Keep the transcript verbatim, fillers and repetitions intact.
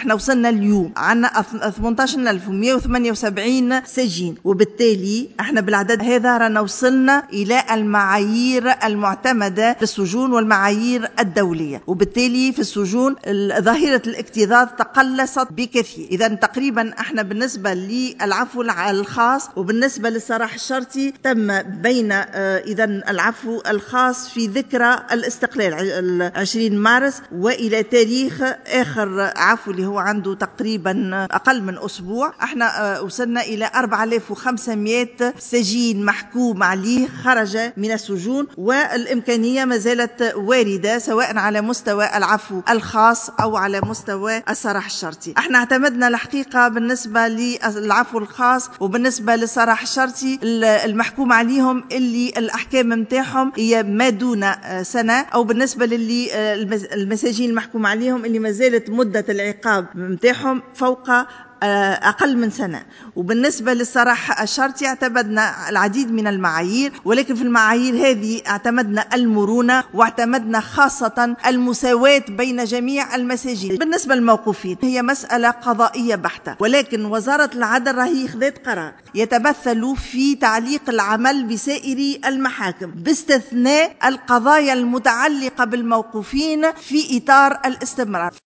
احنا وصلنا اليوم عندنا ثمانية عشر ألف ومئة وثمانية وسبعين سجين، وبالتالي احنا بالعدد هذا رانا وصلنا الى المعايير المعتمده في السجون والمعايير الدوليه، وبالتالي في السجون ظاهره الاكتظاظ تقلصت بكثير. اذا تقريبا احنا بالنسبه للعفو الخاص وبالنسبه للسراح الشرطي تم بين اذا العفو الخاص في ذكرى الاستقلال عشرين مارس والى تاريخ اخر عفو اللي هو عنده تقريبا اقل من اسبوع. احنا وصلنا الى أربعة آلاف وخمسمئة سجين محكوم عليه خرج من السجون، والامكانيه ما زالت وارده سواء على مستوى العفو الخاص او على مستوى السراح الشرطي. احنا اعتمدنا الحقيقه بالنسبه للعفو الخاص وبالنسبه للسراح الشرطي المحكوم عليهم اللي الاحكام نتاعهم هي ما دون سنه، او بالنسبه للي المساجين المحكوم عليهم اللي ما زالت مده العقاب نتاعهم فوق أقل من سنة. وبالنسبة للسراح الشرطي اعتمدنا العديد من المعايير، ولكن في المعايير هذه اعتمدنا المرونة واعتمدنا خاصة المساواة بين جميع المساجين. بالنسبة للموقوفين هي مسألة قضائية بحتة، ولكن وزارة العدل راهي خذت قرار يتمثل في تعليق العمل بسائر المحاكم باستثناء القضايا المتعلقة بالموقوفين في إطار الاستمرار.